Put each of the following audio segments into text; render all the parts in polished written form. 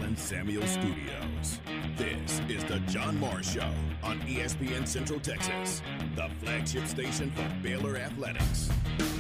Allen Samuel Studios. This is the John Morris Show on ESPN Central Texas, the flagship station for Baylor Athletics.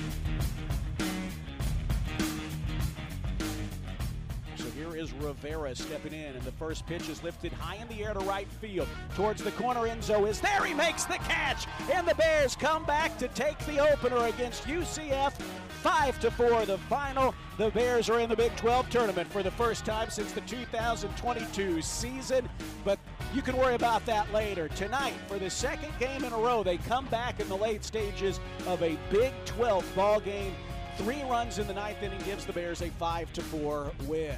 Here is Rivera stepping in, and the first pitch is lifted high in the air to right field. Towards the corner, Enzo is there. He makes the catch, and the Bears come back to take the opener against UCF. 5-4 the final. The Bears are in the Big 12 tournament for the first time since the 2022 season, but you can worry about that later. Tonight, for the second game in a row, they come back in the late stages of a Big 12 ball game. 3 runs in the ninth inning gives the Bears a 5-4 win.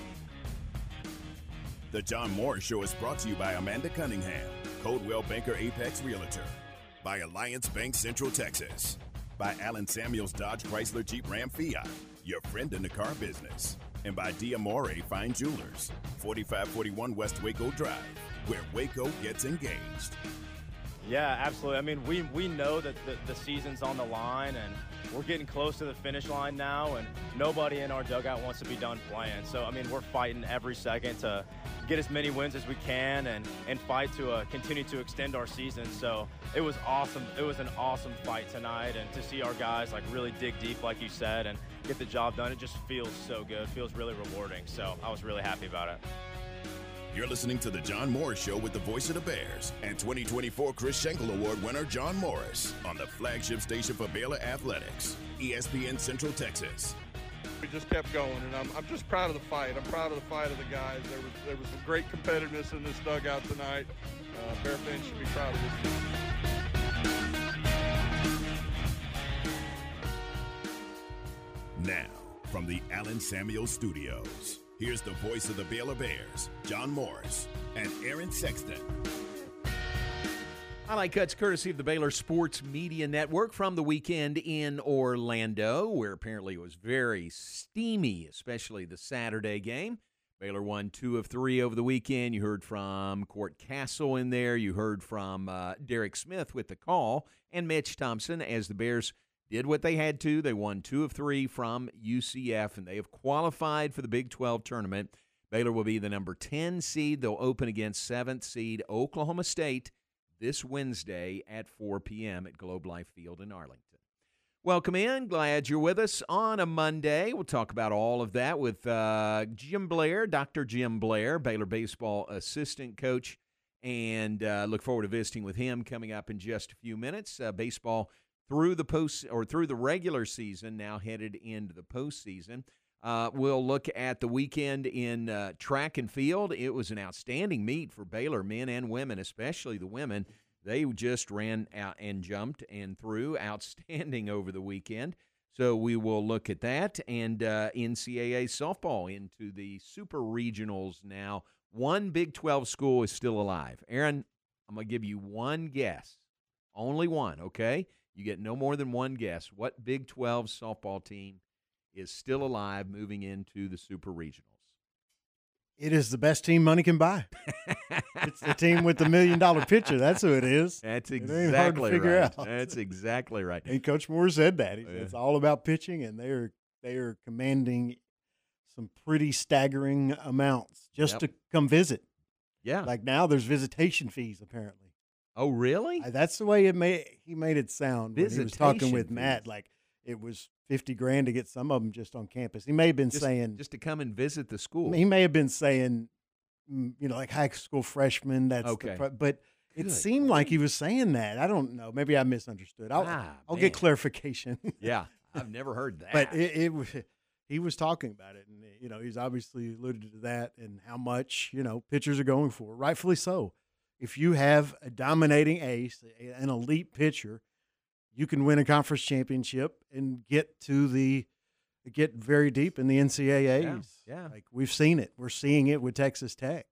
The John Morris Show is brought to you by Amanda Cunningham, Coldwell Banker Apex Realtor, by Alliance Bank Central Texas, by Allen Samuels Dodge Chrysler Jeep Ram Fiat, your friend in the car business, and by D'Amore Fine Jewelers, 4541 West Waco Drive, where Waco gets engaged. Yeah, absolutely. I mean, we know that the season's on the line, and we're getting close to the finish line now, and nobody in our dugout wants to be done playing. So, I mean, we're fighting every second to get as many wins as we can and fight to continue to extend our season. So it was awesome. It was an awesome fight tonight, and to see our guys like really dig deep, like you said, and get the job done, it just feels so good. It feels really rewarding. So I was really happy about it. You're listening to The John Morris Show with the voice of the Bears and 2024 Chris Schenkel Award winner John Morris on the flagship station for Baylor Athletics, ESPN Central Texas. We just kept going, and I'm just proud of the fight. I'm proud of the fight of the guys. There was some great competitiveness in this dugout tonight. Bear fans should be proud of this team. Now, from the Allen Samuel Studios, here's the voice of the Baylor Bears, John Morris and Aaron Sexton. Highlight cuts courtesy of the Baylor Sports Media Network from the weekend in Orlando, where apparently it was very steamy, especially the Saturday game. Baylor won 2 of 3 over the weekend. You heard from Court Castle in there. You heard from Derek Smith with the call and Mitch Thompson as the Bears did what they had to. They won 2 of 3 from UCF, and they have qualified for the Big 12 tournament. Baylor will be the number 10 seed. They'll open against 7th seed Oklahoma State this Wednesday at 4 p.m. at Globe Life Field in Arlington. Welcome in. Glad you're with us on a Monday. We'll talk about all of that with Jim Blair, Dr. Jim Blair, Baylor baseball assistant coach, and look forward to visiting with him coming up in just a few minutes. Baseball through the regular season, now headed into the postseason. We'll look at the weekend in track and field. It was an outstanding meet for Baylor, men and women, especially the women. They just ran out and jumped and threw outstanding over the weekend. So we will look at that. And NCAA softball into the super regionals now. One Big 12 school is still alive. Aaron, I'm going to give you one guess. Only one, okay? You get no more than one guess. What Big 12 softball team is still alive moving into the super regionals? It is the best team money can buy. It's the team with the $1 million pitcher. That's who it is. That's exactly it ain't hard to figure right. out. That's exactly right. And Coach Moore said that. He said it's all about pitching, and they are commanding some pretty staggering amounts just to come visit. Yeah. Like now there's visitation fees apparently. Oh, really? That's the way he made it sound when he was talking with Matt. Like it was $50,000 to get some of them just on campus. He may have been saying just to come and visit the school. He may have been saying, like high school freshmen. That's okay. But it seemed like he was saying that. I don't know. Maybe I misunderstood. I'll get clarification. Yeah, I've never heard that. But he was talking about it, and he's obviously alluded to that and how much pitchers are going for, rightfully so. If you have a dominating ace, an elite pitcher, you can win a conference championship and get very deep in the NCAAs. Yeah. Like we've seen it. We're seeing it with Texas Tech.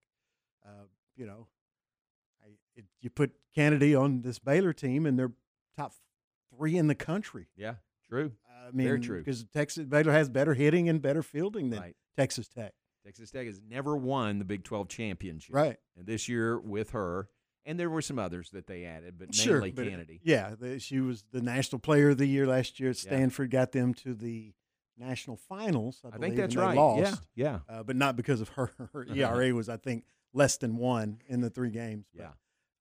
You put Kennedy on this Baylor team, and they're top 3 in the country. Yeah, true. Very true. Because Baylor has better hitting and better fielding than Texas Tech. Texas Tech has never won the Big 12 championship. Right. And this year with her, and there were some others that they added, but mainly Kennedy. She was the National Player of the Year last year at Stanford, got them to the national finals. I believe, think that's and they right. Lost, Yeah. but not because of her. Her ERA was, I think, less than 1 in the 3 games. But,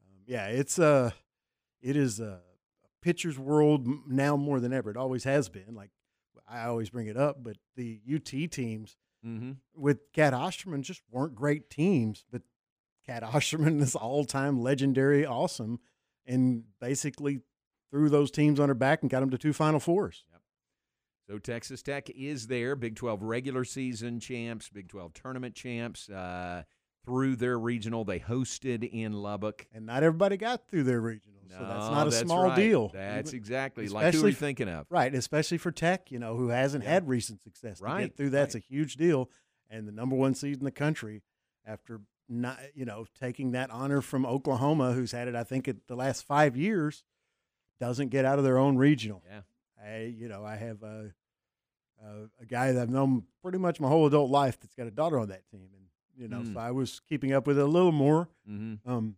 it is a pitcher's world now more than ever. It always has been. Like I always bring it up, but the UT teams with Cat Osterman just weren't great teams. But Cat Osterman is all-time legendary, awesome, and basically threw those teams on her back and got them to 2 Final Fours. Yep. So Texas Tech is there, Big 12 regular season champs, Big 12 tournament champs. Through their regional, they hosted in Lubbock. And not everybody got through their regional, so that's not a small right. deal. That's exactly like who we're thinking of. Right, especially for Tech, who hasn't had recent success. To get through that's a huge deal. And the number 1 seed in the country after not, taking that honor from Oklahoma, who's had it, I think, the last 5 years, doesn't get out of their own regional. Yeah. I have a guy that I've known pretty much my whole adult life that's got a daughter on that team, and so I was keeping up with it a little more. Mm-hmm.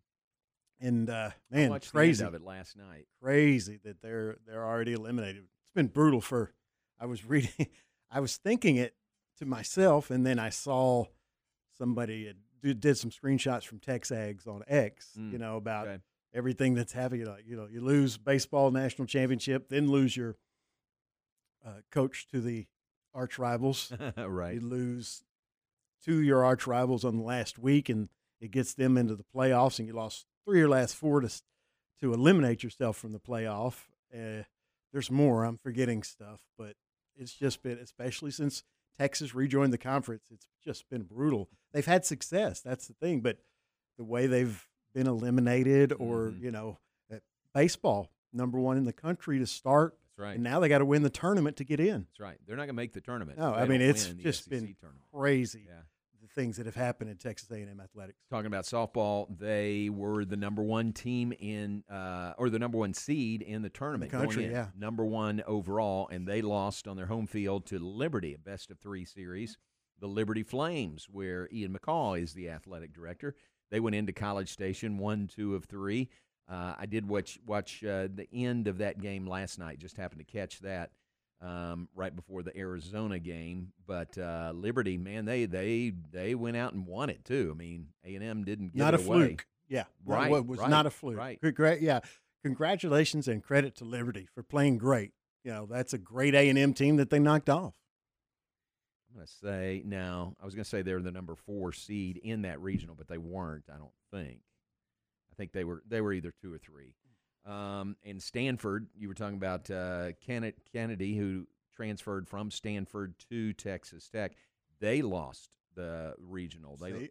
Man, watched crazy the end of it last night. Crazy that they're already eliminated. It's been brutal. I was thinking it to myself, and then I saw somebody did some screenshots from TexAgs on X, about everything that's happening. You lose baseball national championship, then lose your coach to the arch rivals. Right. You lose to your arch rivals on the last week, and it gets them into the playoffs, and you lost 3 of your last 4 to eliminate yourself from the playoff. There's more. I'm forgetting stuff, but it's just been, especially since Texas rejoined the conference, it's just been brutal. They've had success. That's the thing, but the way they've been eliminated, or baseball, number 1 in the country to start. That's right. And now they got to win the tournament to get in. That's right. They're not going to make the tournament. No, I mean, it's just been crazy. Yeah. The things that have happened in Texas A&M athletics. Talking about softball, they were the number 1 team or the number 1 seed in the tournament. In the country, going in. Number 1 overall, and they lost on their home field to Liberty, a best-of-3 series. The Liberty Flames, where Ian McCaw is the athletic director. They went into College Station, 1, 2 of 3. I did watch the end of that game last night. Just happened to catch that right before the Arizona game. But Liberty, man, they went out and won it too. I mean, A&M didn't give it away. Not a fluke. Yeah, right. It was not a fluke. Right. Great. Yeah, congratulations and credit to Liberty for playing great. That's a great A&M team that they knocked off. I'm going to say now. I was going to say they were the number 4 seed in that regional, but they weren't. I don't think. I think they were either 2 or 3. And Stanford, you were talking about Kennedy, who transferred from Stanford to Texas Tech. They lost the regional. They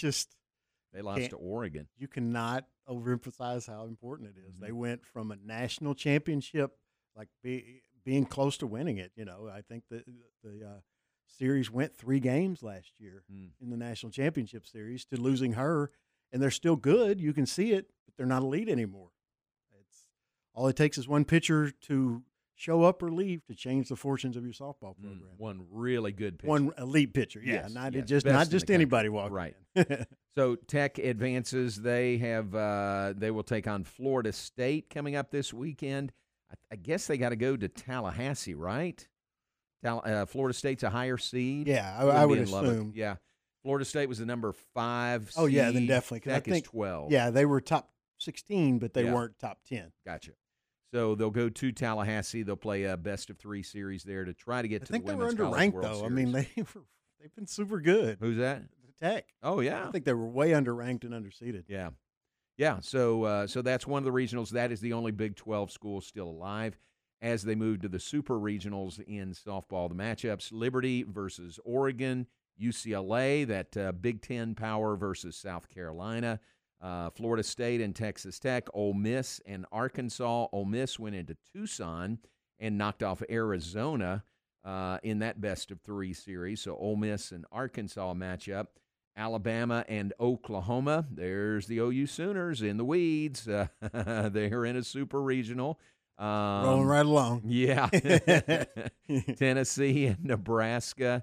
lost to Oregon. You cannot overemphasize how important it is. Mm-hmm. They went from a national championship, like being close to winning it. I think the series went 3 games last year in the national championship series, to losing her. And they're still good. You can see it, but they're not elite anymore. All it takes is one pitcher to show up or leave to change the fortunes of your softball program. One really good pitcher. One elite pitcher, yes, not yes, just anybody walking right. in. So Tech advances. They will take on Florida State coming up this weekend. I guess they got to go to Tallahassee, right? Florida State's a higher seed. Yeah, I would assume. Yeah. Florida State was the number 5 seed. Oh, yeah, then definitely. Tech is 12. Yeah, they were top 16, but they weren't top 10. Gotcha. So they'll go to Tallahassee. They'll play a best-of-3 series there to try to get to the Women's College World Series. I think they were underranked, though. I mean, they've been super good. Who's that? Tech. Oh, yeah. I think they were way underranked and underseeded. Yeah. Yeah, so that's one of the regionals. That is the only Big 12 school still alive. As they move to the super regionals in softball, the matchups, Liberty versus Oregon, UCLA, that Big Ten power versus South Carolina, Florida State and Texas Tech, Ole Miss and Arkansas. Ole Miss went into Tucson and knocked off Arizona in that best-of-3 series. So Ole Miss and Arkansas matchup. Alabama and Oklahoma. There's the OU Sooners in the weeds. They're in a super regional. Rolling right along. Yeah. Tennessee and Nebraska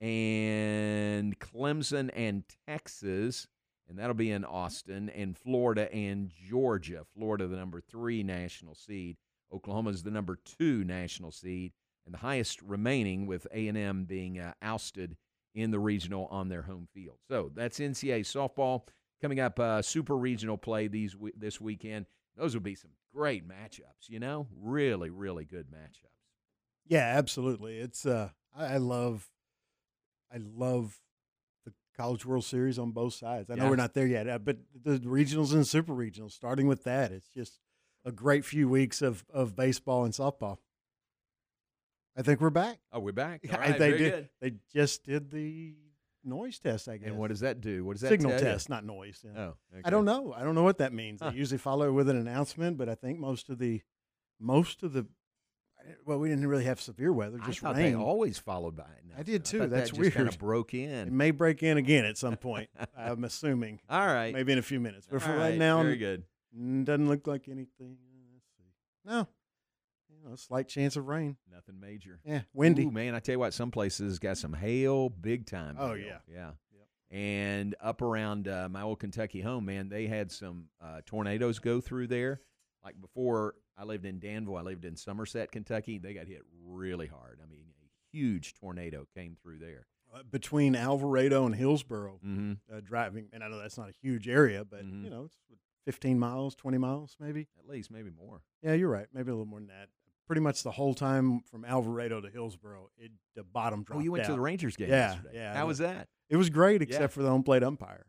and Clemson and Texas, and that'll be in Austin, and Florida and Georgia. Florida, the number 3 national seed. Oklahoma's the number 2 national seed, and the highest remaining with A&M being ousted in the regional on their home field. So that's NCAA softball coming up. Super regional play this weekend. Those will be some great matchups. Really, really good matchups. Yeah, absolutely. It's I love the College World Series on both sides. I know we're not there yet, but the regionals and super regionals, starting with that, it's just a great few weeks of baseball and softball. I think we're back. Oh, we're back. Yeah, All right, they very did. good. They just did the noise test, I guess. And what does that do? What does that signal tell test, you? not noise. Yeah. Oh, okay. I don't know. I don't know what that means. They usually follow it with an announcement, but I think most of the well, we didn't really have severe weather, just I thought rain. they always followed by it. I did too. Thought That's that weird. just kind of broke It in. may break in again at some point. I'm assuming. All right. Maybe in a few minutes. But for All right now, very good. doesn't look like anything. Let's see. No. A slight chance of rain. Nothing major. Yeah, windy. Ooh, man, I tell you what, some places got some hail, big time. Oh, hail. yeah. Yeah. Yep. And up around my old Kentucky home, man, they had some tornadoes go through there. Like before I lived in Danville, I lived in Somerset, Kentucky. They got hit really hard. I mean, a huge tornado came through there. Between Alvarado and Hillsboro, Mm-hmm. driving, and I know that's not a huge area, but, Mhm. it's 15 miles, 20 miles maybe. At least, maybe more. Yeah, you're right. Maybe a little more than that. Pretty much the whole time from Alvarado to Hillsboro, the bottom dropped Oh, you went to out. the Rangers game Yeah, yesterday. yeah. How was that? It was great, except Yeah. for the home plate umpire.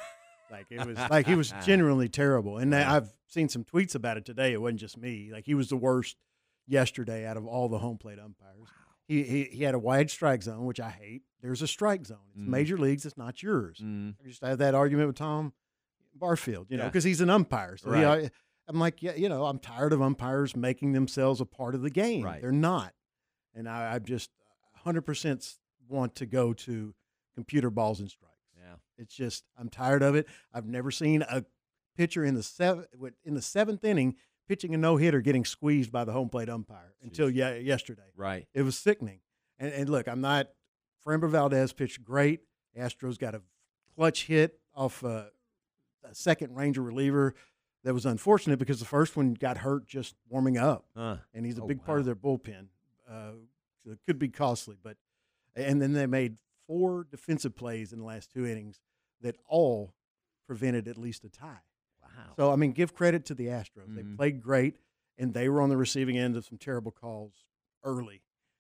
He was genuinely terrible. And Yeah. I've seen some tweets about it today. It wasn't just me. Like, he was the worst yesterday out of all the home plate umpires. Wow. He had a wide strike zone, which I hate. There's a strike zone. It's major leagues. It's not yours. I used to have that argument with Tom Barfield, because he's an umpire. So Right. I'm like, I'm tired of umpires making themselves a part of the game. Right. They're not. And I just 100% want to go to computer balls and strikes. Yeah. It's just, I'm tired of it. I've never seen a pitcher in the seventh inning pitching a no-hitter getting squeezed by the home plate umpire until yesterday. Right. It was sickening. And look, Framber Valdez pitched great. Astros got a clutch hit off a second Ranger reliever that was unfortunate because the first one got hurt just warming up. And he's a big part of their bullpen. So it could be costly. And then they made 4 defensive plays in the last 2 innings that all prevented at least a tie. Wow. So, give credit to the Astros. Mm-hmm. They played great, and they were on the receiving end of some terrible calls early.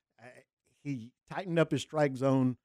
He tightened up his strike zone.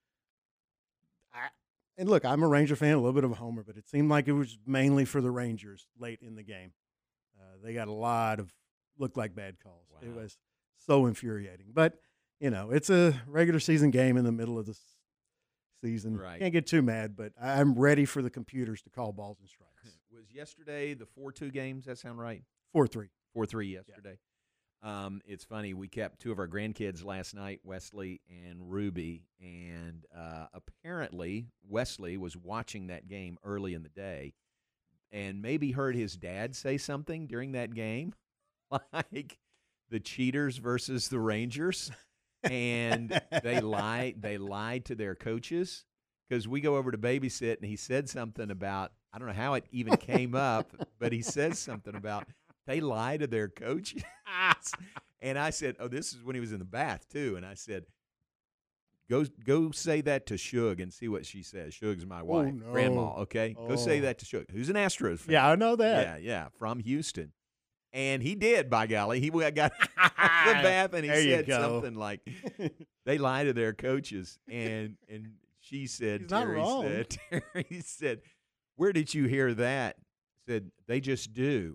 And look, I'm a Ranger fan, a little bit of a homer, but it seemed like it was mainly for the Rangers late in the game. They got a lot of looked like bad calls. Wow. It was so infuriating. But, it's a regular season game in the middle of the season. Right. Can't get too mad, but I'm ready for the computers to call balls and strikes. Was yesterday the 4-2 games? That sound right? 4-3. 4-3 yesterday. Yeah. It's funny. We kept 2 of our grandkids last night, Wesley and Ruby, and apparently Wesley was watching that game early in the day and maybe heard his dad say something during that game, like the Cheaters versus the Rangers, and they lied to their coaches because we go over to babysit, and he said something about, I don't know how it even came up, but he says something about they lie to their coaches. And I said, this is when he was in the bath, too. And I said, go say that to Shug and see what she says. Shug's my wife, no. grandma, okay? Go say that to Shug, who's an Astros fan. Yeah, I know that. Yeah, from Houston. And he did, by golly. He got out of the bath, and he said something like, they lie to their coaches. And she said, He's not wrong. Terry said, where did you hear that? Said, they just do.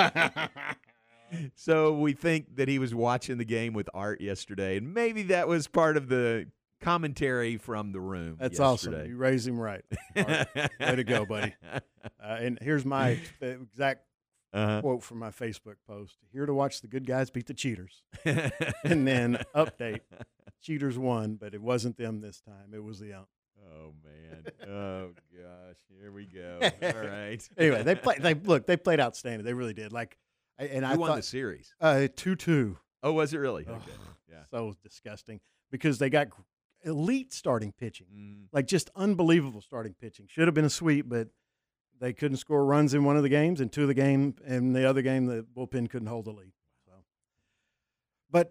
So we think that he was watching the game with Art yesterday, and maybe that was part of the commentary from the room. That's yesterday. awesome. You raised him right. Art, way to go, buddy. And here's my exact quote from my Facebook post. Here to watch the good guys beat the cheaters. And then update. Cheaters won, but it wasn't them this time. It was the ump. Oh, man. Oh, gosh. Here we go. All right. Anyway, they played outstanding. They really did. Who won the series? 2-2. Oh, was it really? Ugh, Okay. Yeah. So disgusting because they got elite starting pitching, Mm. like just unbelievable starting pitching. Should have been a sweep, but they couldn't score runs in one of the games, and 2 of the game, and the other game the bullpen couldn't hold the lead. So, but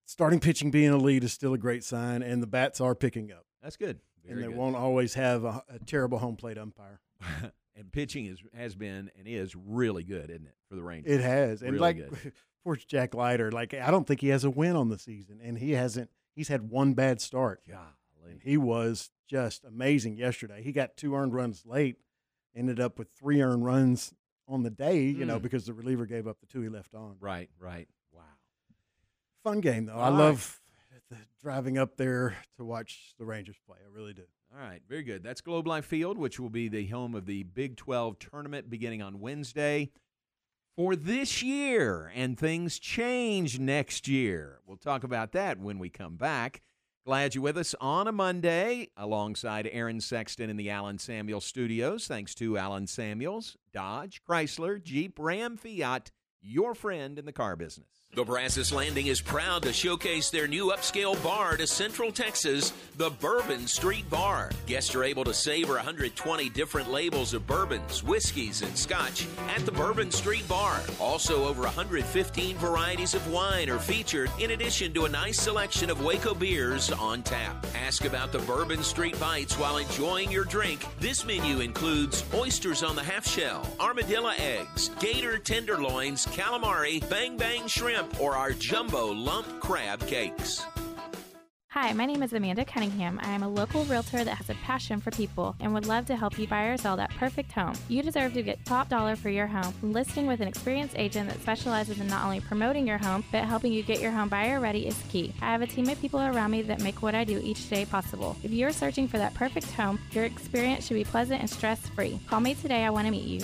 starting pitching being elite is still a great sign, and the bats are picking up. That's good. Very good. Won't always have a terrible home plate umpire. And pitching has been and is really good, isn't it, for the Rangers? It has. And really good. Poor Jack Leiter, I don't think he has a win on the season, and he's had one bad start. Golly. He was just amazing yesterday. He got 2 earned runs late, ended up with 3 earned runs on the day, because the reliever gave up the 2 he left on. Right. Wow. Fun game, though. I love driving up there to watch the Rangers play. I really do. All right, very good. That's Globe Life Field, which will be the home of the Big 12 tournament beginning on Wednesday for this year, and things change next year. We'll talk about that when we come back. Glad you're with us on a Monday alongside Aaron Sexton in the Allen Samuels studios. Thanks to Allen Samuels, Dodge, Chrysler, Jeep, Ram, Fiat, your friend in the car business. The Brazos Landing is proud to showcase their new upscale bar to Central Texas, the Bourbon Street Bar. Guests are able to savor 120 different labels of bourbons, whiskeys, and scotch at the Bourbon Street Bar. Also, over 115 varieties of wine are featured, in addition to a nice selection of Waco beers on tap. Ask about the Bourbon Street Bites while enjoying your drink. This menu includes oysters on the half shell, armadillo eggs, gator tenderloins, calamari, bang bang shrimp, or our jumbo lump crab cakes. Hi, my name is Amanda Cunningham. I am a local realtor that has a passion for people and would love to help you buy or sell that perfect home. You deserve to get top dollar for your home. Listing with an experienced agent that specializes in not only promoting your home, but helping you get your home buyer ready is key. I have a team of people around me that make what I do each day possible. If you're searching for that perfect home, your experience should be pleasant and stress-free. Call me today. I want to meet you.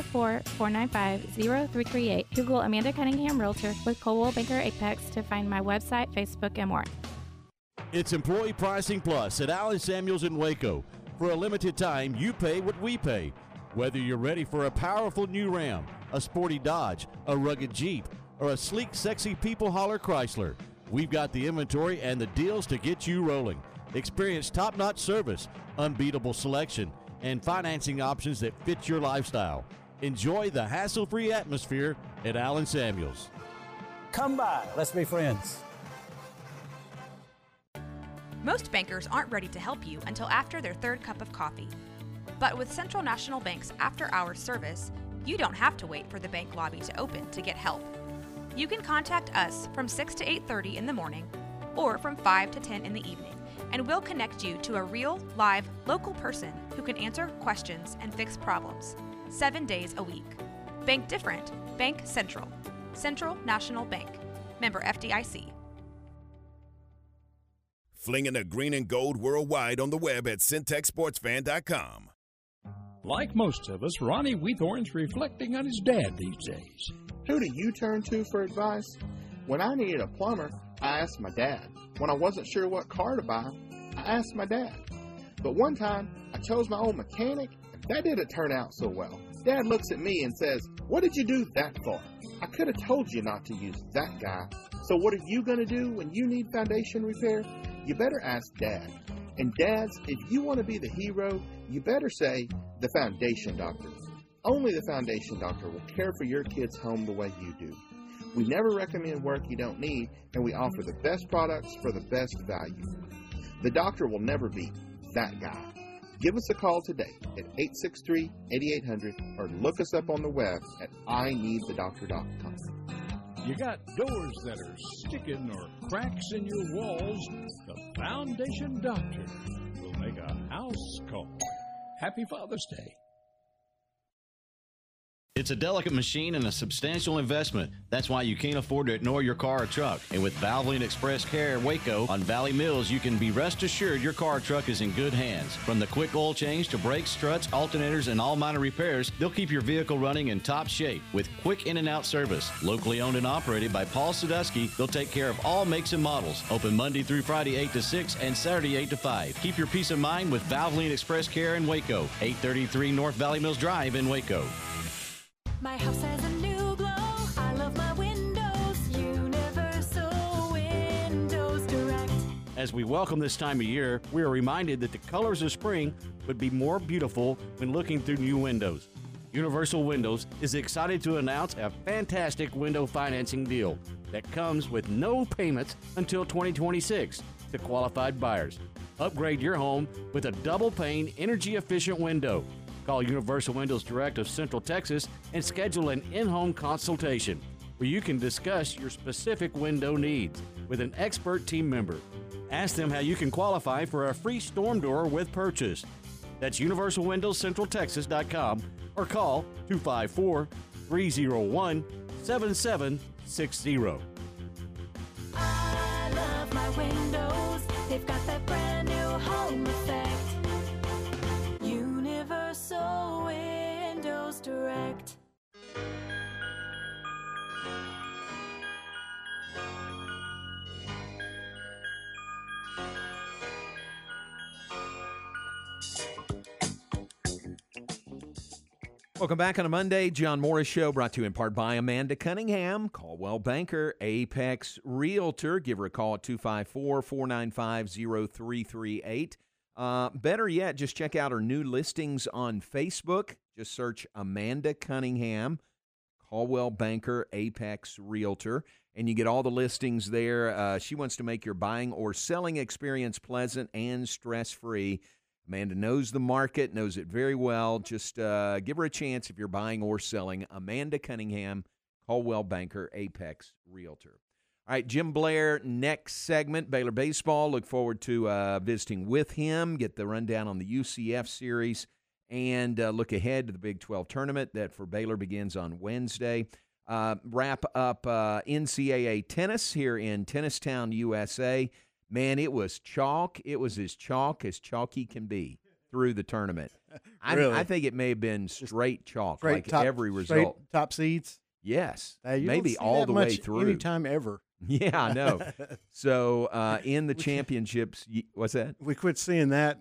254-495-0338. Google Amanda Cunningham Realtor with Coldwell Banker Apex to find my website, Facebook, and more. It's Employee Pricing Plus at Allen Samuels in Waco. For a limited time, you pay what we pay. Whether you're ready for a powerful new Ram, a sporty Dodge, a rugged Jeep, or a sleek, sexy people hauler Chrysler, we've got the inventory and the deals to get you rolling. Experience top-notch service, unbeatable selection, and financing options that fit your lifestyle. Enjoy the hassle-free atmosphere at Allen Samuels. Come by. Let's be friends. Most bankers aren't ready to help you until after their 3rd cup of coffee. But with Central National Bank's after-hours service, you don't have to wait for the bank lobby to open to get help. You can contact us from 6 to 8:30 in the morning or from 5 to 10 in the evening, and we'll connect you to a real, live, local person who can answer questions and fix problems 7 days a week. Bank different. Bank Central. Central National Bank. Member FDIC. Flinging the green and gold worldwide on the web at syntechsportsfan.com. Like most of us, Ronnie Weathorn's reflecting on his dad these days. Who do you turn to for advice? When I needed a plumber, I asked my dad. When I wasn't sure what car to buy, I asked my dad. But one time, I chose my old mechanic, and that didn't turn out so well. Dad looks at me and says, "What did you do that for?" I could have told you not to use that guy. So what are you going to do when you need foundation repair? You better ask Dad. And dads, if you want to be the hero, you better say, the Foundation Doctor. Only the Foundation Doctor will care for your kid's home the way you do. We never recommend work you don't need, and we offer the best products for the best value. The doctor will never be that guy. Give us a call today at 863-8800 or look us up on the web at ineedthedoctor.com. You got doors that are sticking or cracks in your walls? The Foundation Doctor will make a house call. Happy Father's Day. It's a delicate machine and a substantial investment. That's why you can't afford to ignore your car or truck. And with Valvoline Express Care Waco on Valley Mills, you can be rest assured your car or truck is in good hands. From the quick oil change to brakes, struts, alternators, and all minor repairs, they'll keep your vehicle running in top shape with quick in and out service. Locally owned and operated by Paul Sadusky, they'll take care of all makes and models. Open Monday through Friday 8 to 6 and Saturday 8 to 5. Keep your peace of mind with Valvoline Express Care in Waco, 833 North Valley Mills Drive in Waco. My house has a new glow. I love my windows. Universal Windows Direct. As we welcome this time of year, we are reminded that the colors of spring would be more beautiful when looking through new windows. Universal Windows is excited to announce a fantastic window financing deal. that comes with no payments until 2026 to qualified buyers. Upgrade your home with a double-pane, energy-efficient window. Call Universal Windows Direct of Central Texas and schedule an in-home consultation where you can discuss your specific window needs with an expert team member. Ask them how you can qualify for a free storm door with purchase. That's UniversalWindowsCentralTexas.com or call 254-301-7760. I love my windows. They've got that brand new home effect. Universal Windows Direct. Welcome back on a Monday. John Morris Show brought to you in part by Amanda Cunningham, Caldwell Banker, Apex Realtor. Give her a call at 254-495-0338. Better yet, just check out her new listings on Facebook. Just search Amanda Cunningham, Caldwell Banker, Apex Realtor, and you get all the listings there. She wants to make your buying or selling experience pleasant and stress-free. Amanda knows the market, knows it very well. Just give her a chance if you're buying or selling. Amanda Cunningham, Caldwell Banker, Apex Realtor. All right, Jim Blair, next segment, Baylor Baseball. Look forward to visiting with him, get the rundown on the UCF series, and look ahead to the Big 12 tournament that for Baylor begins on Wednesday. Wrap up NCAA tennis here in Tennistown, USA. Man, it was chalk. It was as chalky can be through the tournament. Really? I think it may have been straight chalk, Straight like top, every straight result. top seeds? Yes, You maybe don't see all that the way much through. Anytime ever. Yeah, I know. So in the championships, what's that? We quit seeing that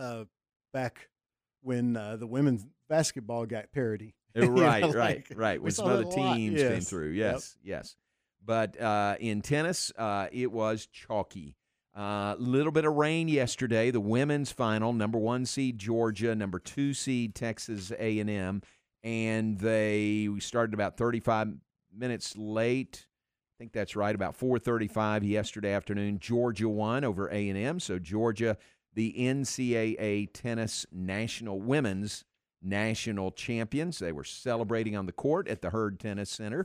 back when the women's basketball got parity. Right, You know, right. we When saw some of that the a lot. teams came Yes. through. Yep. Yes. But in tennis, it was chalky. Little bit of rain yesterday. The women's final, number 1 seed Georgia, number 2 seed Texas A&M, and they started about 35 minutes late. I think that's right, about 4:35 yesterday afternoon. Georgia won over A&M, so Georgia, the NCAA tennis women's national champions. They were celebrating on the court at the Hurd Tennis Center.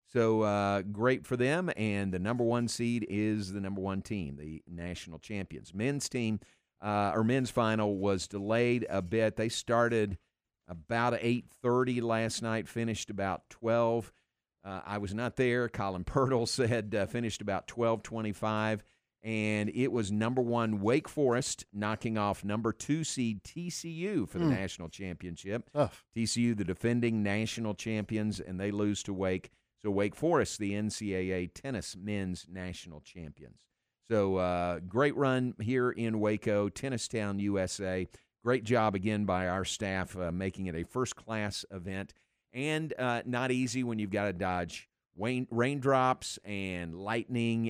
So great for them, and the number 1 seed is the number 1 team, the national champions. Men's team, men's final was delayed a bit. They started about 8:30 last night, finished about 12. I was not there. Colin Pirtle said finished about 12:25, and it was number 1 Wake Forest knocking off number 2 seed TCU for the national championship. TCU, the defending national champions, and they lose to Wake. So Wake Forest, the NCAA tennis men's national champions. So great run here in Waco, Tennistown, USA. Great job again by our staff making it a first-class event. And not easy when you've got to dodge raindrops and lightning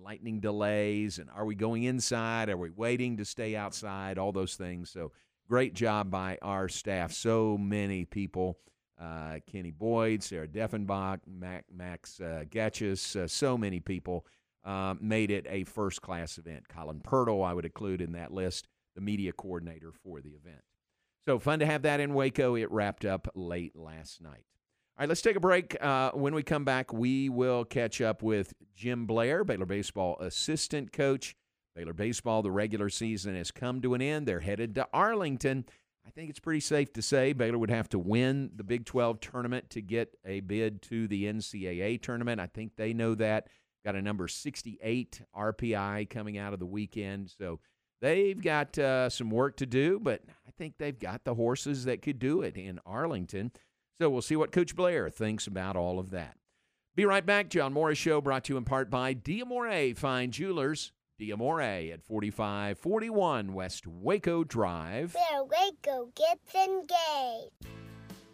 delays. And are we going inside? Are we waiting to stay outside? All those things. So great job by our staff. So many people. Kenny Boyd, Sarah Deffenbach, Max Gatchis, so many people made it a first-class event. Colin Pirtle, I would include in that list, the media coordinator for the event. So fun to have that in Waco. It wrapped up late last night. All right, let's take a break. When we come back, we will catch up with Jim Blair, Baylor Baseball assistant coach. Baylor Baseball, the regular season has come to an end. They're headed to Arlington. I think it's pretty safe to say Baylor would have to win the Big 12 tournament to get a bid to the NCAA tournament. I think they know that. Got a number 68 RPI coming out of the weekend. So they've got some work to do, but I think they've got the horses that could do it in Arlington. So we'll see what Coach Blair thinks about all of that. Be right back. John Morris Show brought to you in part by Diamore Fine Jewelers. Diamore at 4541 West Waco Drive. Where Waco gets engaged.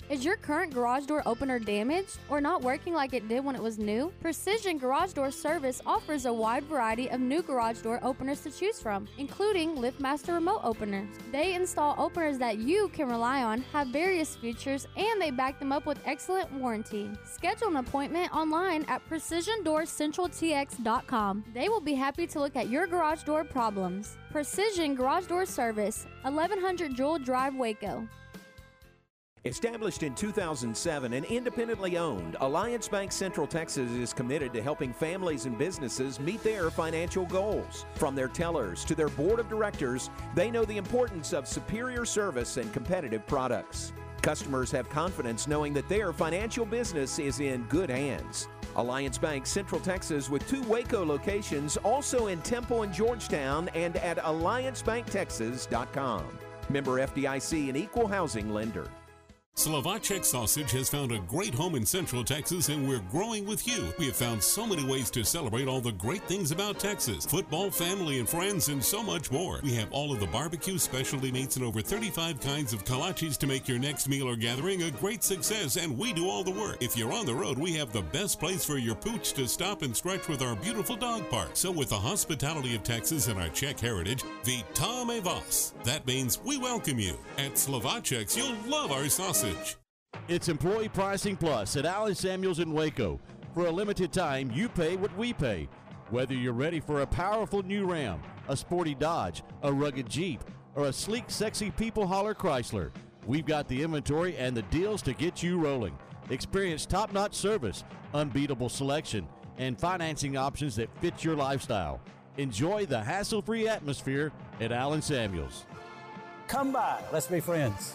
Is your current garage door opener damaged or not working like it did when it was new? Precision Garage Door Service offers a wide variety of new garage door openers to choose from, including LiftMaster remote openers. They install openers that you can rely on, have various features, and they back them up with excellent warranty. Schedule an appointment online at PrecisionDoorCentralTX.com. They will be happy to look at your garage door problems. Precision Garage Door Service, 1100 Jewel Drive, Waco. Established in 2007 and independently owned, Alliance Bank Central Texas is committed to helping families and businesses meet their financial goals. From their tellers to their board of directors, they know the importance of superior service and competitive products. Customers have confidence knowing that their financial business is in good hands. Alliance Bank Central Texas with 2 Waco locations, also in Temple and Georgetown, and at AllianceBankTexas.com. Member FDIC and equal housing lender. Slovacek Sausage has found a great home in Central Texas, and we're growing with you. We have found so many ways to celebrate all the great things about Texas. Football, family, and friends, and so much more. We have all of the barbecue specialty meats and over 35 kinds of kolaches to make your next meal or gathering a great success, and we do all the work. If you're on the road, we have the best place for your pooch to stop and stretch with our beautiful dog park. So with the hospitality of Texas and our Czech heritage, Vítame vás. That means we welcome you. At Slovacek's, you'll love our sausage. It's Employee Pricing Plus at Allen Samuels in Waco. For a limited time, you pay what we pay. Whether you're ready for a powerful new Ram, a sporty Dodge, a rugged Jeep, or a sleek, sexy people hauler Chrysler, we've got the inventory and the deals to get you rolling. Experience top-notch service, unbeatable selection, and financing options that fit your lifestyle. Enjoy the hassle-free atmosphere at Allen Samuels. Come by. Let's be friends.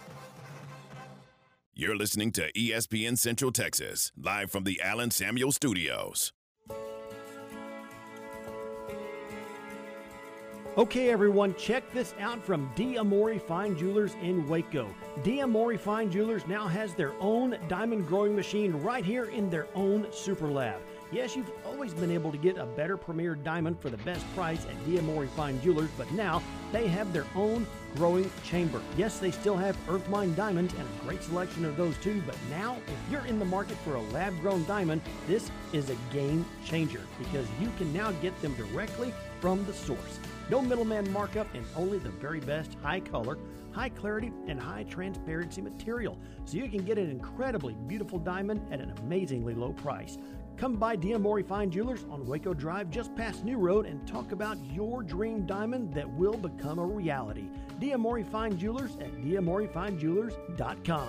You're listening to ESPN Central Texas, live from the Allen Samuels Studios. Okay, everyone, check this out from D'Amore Fine Jewelers in Waco. D'Amore Fine Jewelers now has their own diamond growing machine right here in their own super lab. Yes, you've always been able to get a better premier diamond for the best price at D'Amore Fine Jewelers, but now they have their own growing chamber. Yes, they still have Earthmine diamonds and a great selection of those too, but now if you're in the market for a lab-grown diamond, this is a game changer because you can now get them directly from the source. No middleman markup and only the very best high color, high clarity, and high transparency material, so you can get an incredibly beautiful diamond at an amazingly low price. Come by D'Amore Fine Jewelers on Waco Drive just past New Road and talk about your dream diamond that will become a reality. D'Amore Fine Jewelers at D'AmoreFineJewelers.com.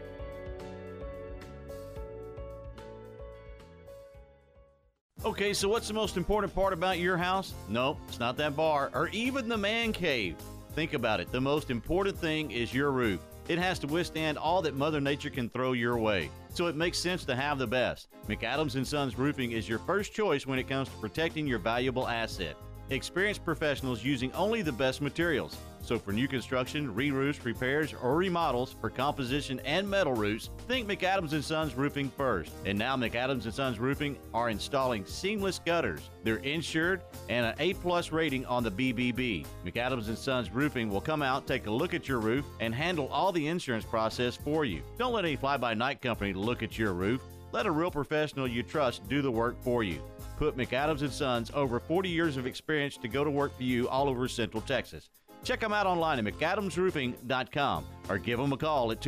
Okay, so what's the most important part about your house? No, it's not that bar or even the man cave. Think about it. The most important thing is your roof. It has to withstand all that Mother Nature can throw your way. So it makes sense to have the best. McAdams & Sons Roofing is your first choice when it comes to protecting your valuable asset. Experienced professionals using only the best materials. So for new construction, re-roofs, repairs, or remodels for composition and metal roofs, think McAdams & Sons Roofing first. And now McAdams & Sons Roofing are installing seamless gutters. They're insured and an A+ rating on the BBB. McAdams & Sons Roofing will come out, take a look at your roof, and handle all the insurance process for you. Don't let any fly-by-night company look at your roof. Let a real professional you trust do the work for you. Put McAdams & Sons over 40 years of experience to go to work for you all over Central Texas. Check them out online at McAdamsRoofing.com or give them a call at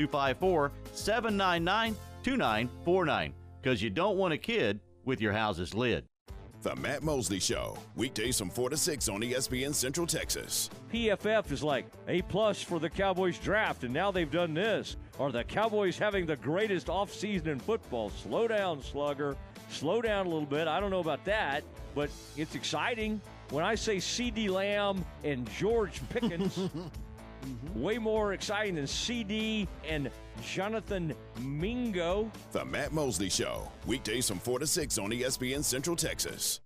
254-799-2949 because you don't want a kid with your house's lid. The Matt Mosley Show, weekdays from 4 to 6 on ESPN Central Texas. PFF is like A+ for the Cowboys draft, and now they've done this. Are the Cowboys having the greatest offseason in football? Slow down, slugger. Slow down a little bit. I don't know about that, but it's exciting. When I say CeeDee Lamb and George Pickens, way more exciting than CD and Jonathan Mingo. The Matt Mosley Show, weekdays from 4 to 6 on ESPN Central Texas.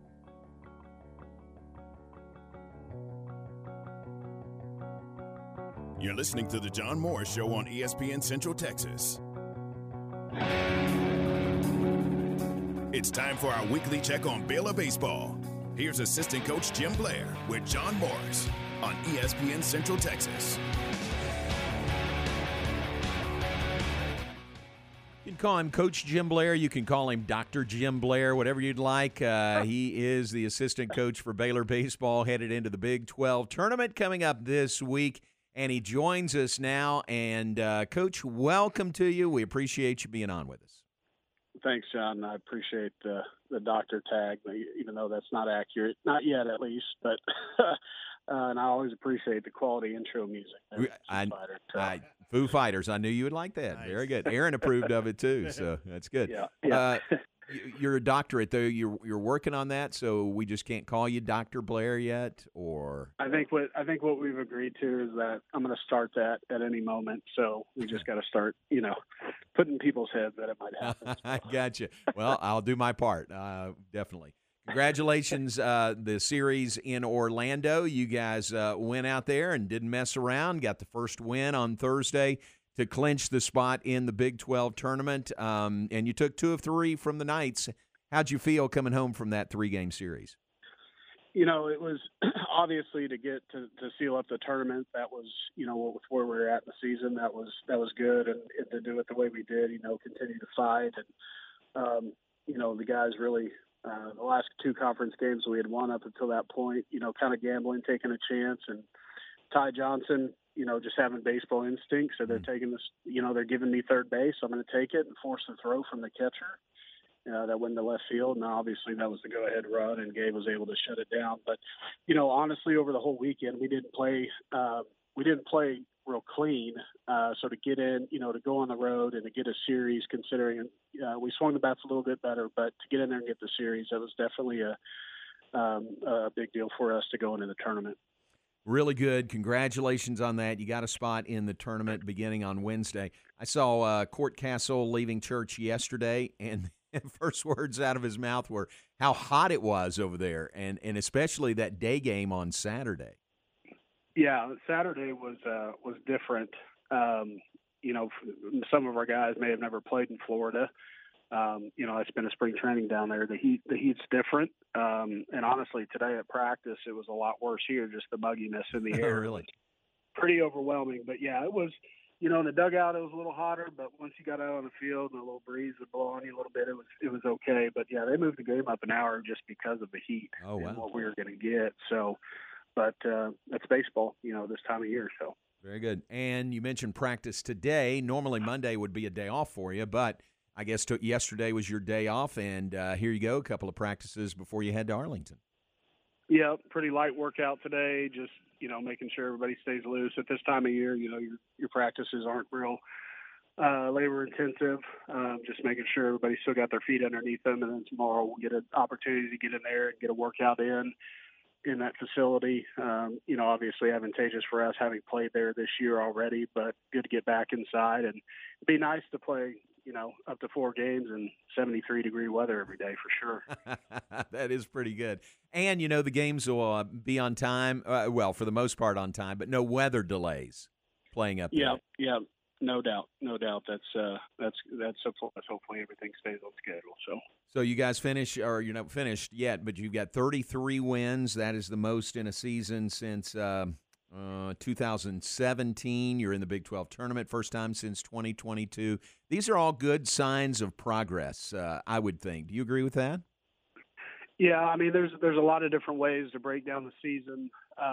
You're listening to The John Morris Show on ESPN Central Texas. It's time for our weekly check on Baylor baseball. Here's assistant coach Jim Blair with John Morris on ESPN Central Texas. can call him Coach Jim Blair. You can call him Dr. Jim Blair, whatever you'd like. He is the assistant coach for Baylor baseball, headed into the Big 12 tournament coming up this week. And he joins us now. And, Coach, welcome to you. We appreciate you being on with us. Thanks, John. I appreciate the doctor tag, even though that's not accurate. Not yet, at least. But and I always appreciate the quality intro music. Foo Fighters. I knew you would like that. Nice. Very good. Aaron approved of it, too, so that's good. Yeah. You're a doctorate, though. You're working on that, so we just can't call you Dr. Blair yet, or I think what we've agreed to is that I'm going to start that at any moment. So we just got to start, putting in people's heads that it might happen. I gotcha. Well, I'll do my part, definitely. Congratulations, the series in Orlando. You guys went out there and didn't mess around. Got the first win on Thursday to clinch the spot in the Big 12 tournament, and you took 2 of 3 from the Knights. How'd you feel coming home from that 3-game series? It was obviously to get to seal up the tournament. That was, with where we were at in the season. That was good, and to do it the way we did, continue to fight, and the guys really. The last 2 conference games we had won up until that point, kind of gambling, taking a chance, and Ty Johnson, just having baseball instinct. So they're taking this, they're giving me third base. I'm going to take it and force the throw from the catcher. That went to left field. And obviously that was the go-ahead run, and Gabe was able to shut it down. But, honestly, over the whole weekend, we didn't play real clean. So to get in, to go on the road and to get a series, considering we swung the bats a little bit better, but to get in there and get the series, that was definitely a big deal for us to go into the tournament. Really good. Congratulations on that. You got a spot in the tournament beginning on Wednesday. I saw Court Castle leaving church yesterday, and the first words out of his mouth were how hot it was over there, and especially that day game on Saturday. Yeah, Saturday was different. Some of our guys may have never played in Florida. I spent a spring training down there. The heat's different. And honestly, today at practice, it was a lot worse here, just the mugginess in the air. Really? Pretty overwhelming. But, yeah, it was, in the dugout, it was a little hotter. But once you got out on the field and a little breeze would blow on you a little bit, it was okay. But, yeah, they moved the game up an hour just because of the heat and what we were going to get. So, but that's baseball, this time of year. So very good. And you mentioned practice today. Normally Monday would be a day off for you, but I guess yesterday was your day off, and here you go, a couple of practices before you head to Arlington. Yeah, pretty light workout today, just, making sure everybody stays loose. At this time of year, your practices aren't real labor-intensive, just making sure everybody still got their feet underneath them, and then tomorrow we'll get an opportunity to get in there and get a workout in that facility. Obviously advantageous for us having played there this year already, but good to get back inside, and it'd be nice to play up to 4 games in 73-degree weather every day for sure. That is pretty good. And, the games will be on time, for the most part on time, but no weather delays playing up there. Yeah, no doubt. That's hopefully everything stays on schedule. So you guys finish, or you're not finished yet, but you've got 33 wins. That is the most in a season since 2017. You're in the Big 12 tournament, first time since 2022. These are all good signs of progress, I would think. Do you agree with that? Yeah, I mean, there's a lot of different ways to break down the season.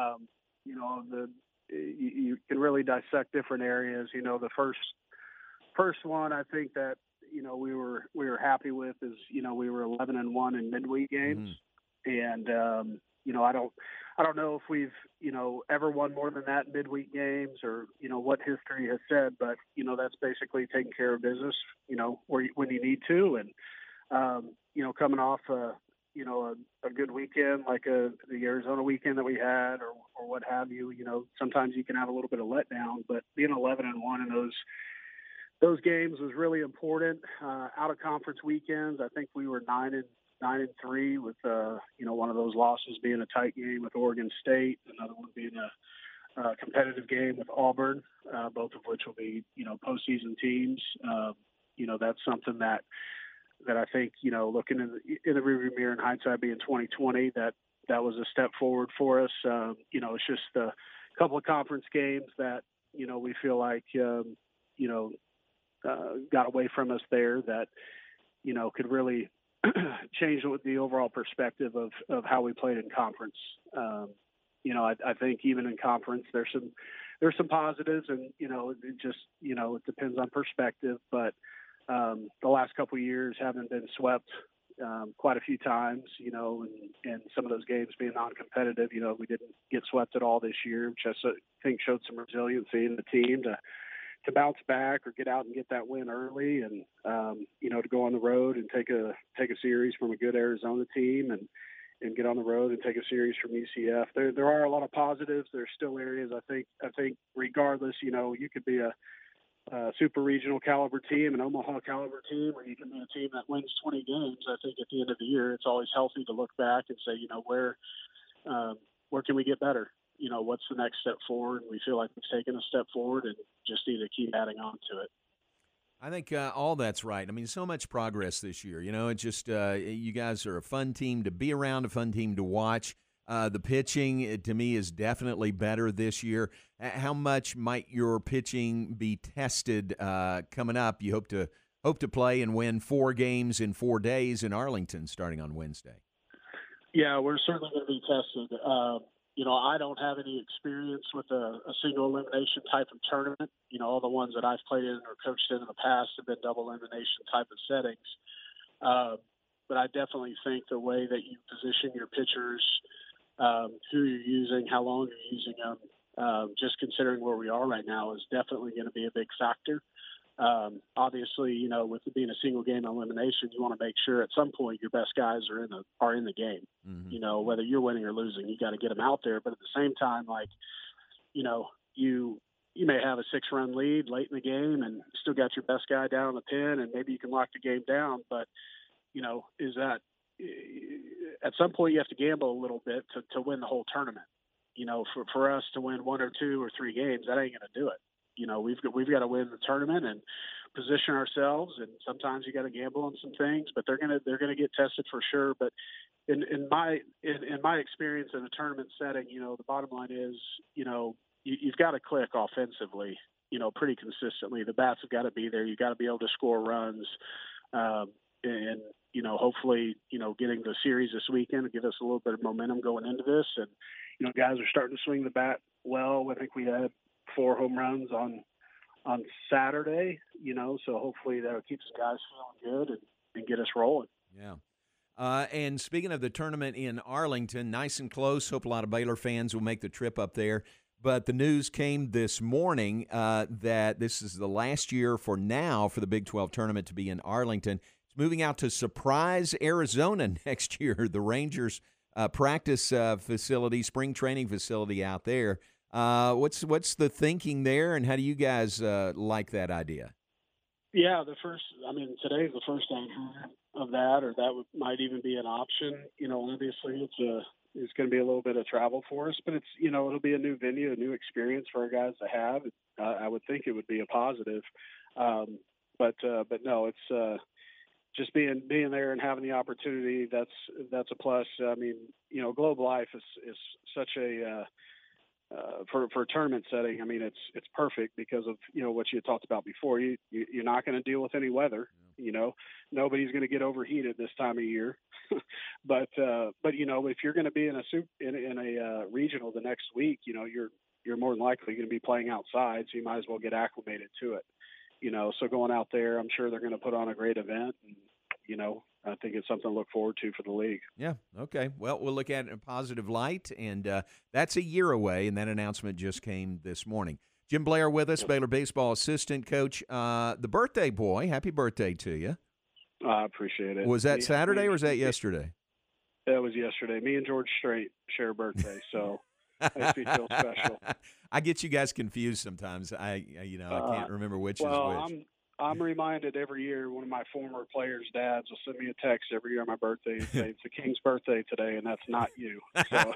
You can really dissect different areas. The first one I think that we were happy with is we were 11-1 in midweek games, and I don't know if we've ever won more than that in midweek games, or what history has said, but that's basically taking care of business when you need to, and coming off a good weekend like the Arizona weekend that we had, or what have you. Sometimes you can have a little bit of letdown, but being 11-1 in those games was really important. Out of conference weekends, I think we were 9-3 with one of those losses being a tight game with Oregon State, another one being a competitive game with Auburn, both of which will be postseason teams. That's something that I think looking in the rearview mirror in hindsight, being 2020, that was a step forward for us. It's just a couple of conference games that we feel like got away from us there that, you know, could really change the overall perspective of how we played in conference. You know, I think even in conference, there's some positives, and, you know, it just, you know, it depends on perspective, but the last couple of years haven't been swept quite a few times, you know, and some of those games being non-competitive, you know, we didn't get swept at all this year, which I think showed some resiliency in the team to bounce back or get out and get that win early, and you know, to go on the road and take a series from a good Arizona team and get on the road and take a series from UCF. There are a lot of positives. There's still areas I think regardless, you know, you could be a super regional caliber team, an Omaha caliber team, or you can be a team that wins 20 games. I think at the end of the year, it's always healthy to look back and say, you know, where can we get better? You know, what's the next step forward? We feel like we've taken a step forward and just need to keep adding on to it. I think all that's right. I mean, so much progress this year. You know, it's just you guys are a fun team to be around, a fun team to watch. The pitching, to me, is definitely better this year. How much might your pitching be tested coming up? You hope to play and win 4 games in 4 days in Arlington starting on Wednesday. Yeah, we're certainly going to be tested. You know, I don't have any experience with a single elimination type of tournament. You know, all the ones that I've played in or coached in the past have been double elimination type of settings. But I definitely think the way that you position your pitchers, who you're using, how long you're using them, just considering where we are right now is definitely going to be a big factor. Obviously, you know, with it being a single game elimination, you want to make sure at some point your best guys are in the game. Mm-hmm. You know, whether you're winning or losing, you got to get them out there. But at the same time, like, you know, you may have a 6-run lead late in the game and still got your best guy down in the pen, and maybe you can lock the game down. But, you know, at some point you have to gamble a little bit to win the whole tournament. You know, for us to win 1 or 2 or 3 games, that ain't going to do it. You know, we've got to win the tournament and position ourselves, and sometimes you got to gamble on some things, but they're gonna get tested for sure. But in my experience in a tournament setting, you know, the bottom line is, you know, you've got to click offensively, you know, pretty consistently. The bats have got to be there. You got to be able to score runs, and you know, hopefully, you know, getting the series this weekend will give us a little bit of momentum going into this. And you know, guys are starting to swing the bat well. I think we had 4 home runs on Saturday, you know, so hopefully that will keep the guys feeling good and get us rolling. Yeah. And speaking of the tournament in Arlington, nice and close. Hope a lot of Baylor fans will make the trip up there. But the news came this morning that this is the last year for the Big 12 tournament to be in Arlington. It's moving out to Surprise, Arizona next year, the Rangers practice facility, spring training facility out there. What's the thinking there, and how do you guys like that idea? Yeah, today's the first I've heard of that, or that might even be an option. You know, obviously it's going to be a little bit of travel for us, but it's, you know, it'll be a new venue, a new experience for our guys to have. I would think it would be a positive, but no, it's just being there and having the opportunity. That's a plus. I mean, you know, Globe Life is such a for a tournament setting. I mean, it's perfect because of, you know, what you had talked about before. You're not going to deal with any weather. You know, nobody's going to get overheated this time of year. but you know, if you're going to be in a regional the next week, you know, you're more than likely going to be playing outside, so you might as well get acclimated to it. You know, so going out there, I'm sure they're going to put on a great event, and, you know, I think it's something to look forward to for the league. Yeah, okay. Well, we'll look at it in a positive light, and that's a year away, and that announcement just came this morning. Jim Blair with us, Baylor baseball assistant coach. The birthday boy, happy birthday to you. I appreciate it. Was that Saturday or was that yesterday? That was yesterday. Me and George Strait share a birthday, so makes me feel special. I get you guys confused sometimes. I can't remember which is which. I'm reminded every year, one of my former players' dads will send me a text every year on my birthday and say, it's the King's birthday today, and that's not you. So.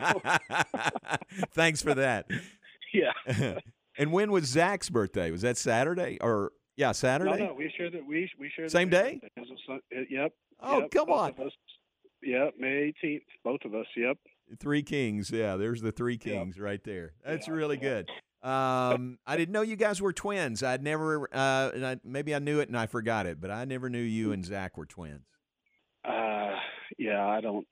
Thanks for that. Yeah. And when was Zach's birthday? Was that Saturday? Saturday? No, we shared it. We shared same day? Yep. Oh, yep, come on. Yep, May 18th, both of us, yep. 3 Kings, yeah, there's the 3 Kings right there. That's really good. I didn't know you guys were twins. I'd never, maybe I knew it and I forgot it, but I never knew you and Zach were twins. Yeah, I don't.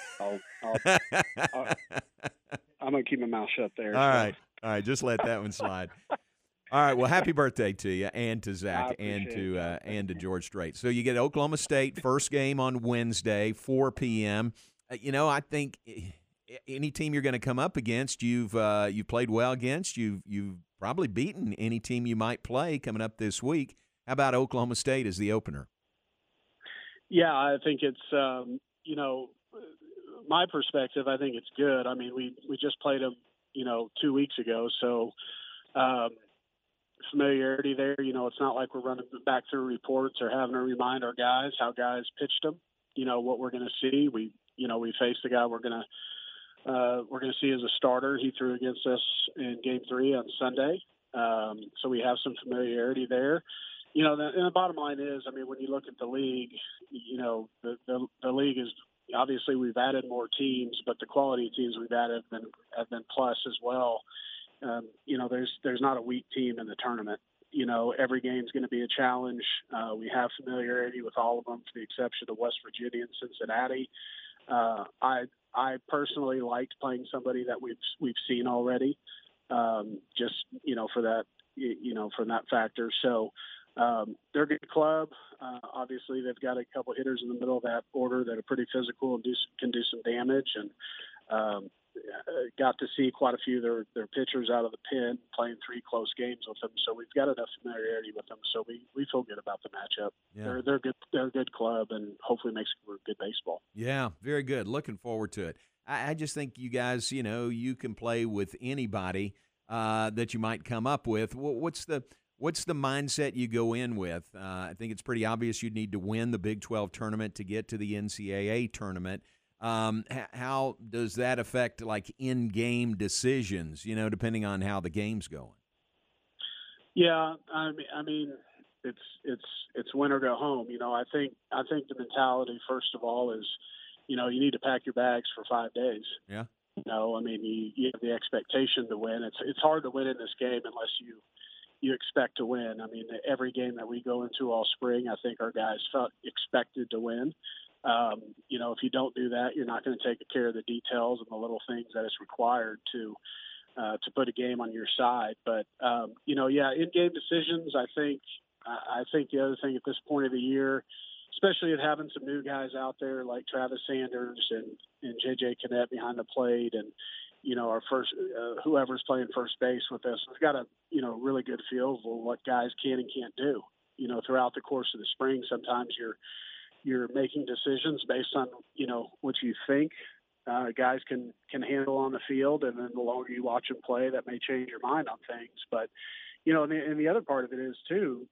I'm gonna keep my mouth shut there. All right, just let that one slide. All right, well, happy birthday to you and to Zach and to George Strait. So you get Oklahoma State first game on Wednesday, 4 p.m. I think any team you're going to come up against, you've played well against. You've probably beaten any team you might play coming up this week. How about Oklahoma State as the opener? Yeah, I think it's my perspective. I think it's good. I mean, we just played them 2 weeks ago, so familiarity there. It's not like we're running back through reports or having to remind our guys how guys pitched them. What we're going to see. We faced the guy we're going to see as a starter. He threw against us in Game 3 on Sunday, so we have some familiarity there. And the bottom line is, I mean, when you look at the league, the league is obviously we've added more teams, but the quality of teams we've added have been plus as well. There's not a weak team in the tournament. Every game's going to be a challenge. We have familiarity with all of them, with the exception of West Virginia and Cincinnati. I personally liked playing somebody that we've seen already, just for that from that factor. So they're a good club. Obviously, they've got a couple hitters in the middle of that order that are pretty physical and can do some damage. And got to see quite a few of their pitchers out of the pen playing 3 close games with them. So we've got enough familiarity with them. So we feel good about the matchup. Yeah. They're good. They're a good club, and hopefully makes for good baseball. Yeah, very good. Looking forward to it. I just think you guys, you can play with anybody that you might come up with. What's the mindset you go in with? I think it's pretty obvious you'd need to win the Big 12 tournament to get to the NCAA tournament. How does that affect like in-game decisions, depending on how the game's going? Yeah, I mean, it's win or go home. I think the mentality, first of all, is, you need to pack your bags for 5 days. Yeah. I mean, you have the expectation to win. It's hard to win in this game unless you expect to win. I mean, every game that we go into all spring, I think our guys felt expected to win. If you don't do that, you're not going to take care of the details and the little things that is required to put a game on your side. But in-game decisions. I think the other thing at this point of the year, especially with having some new guys out there like Travis Sanders and JJ Kinnett behind the plate, and our first whoever's playing first base with us, we've got a really good feel for what guys can and can't do. Throughout the course of the spring, sometimes you're making decisions based on what you think guys can handle on the field, and then the longer you watch them play, that may change your mind on things. But and the other part of it is too,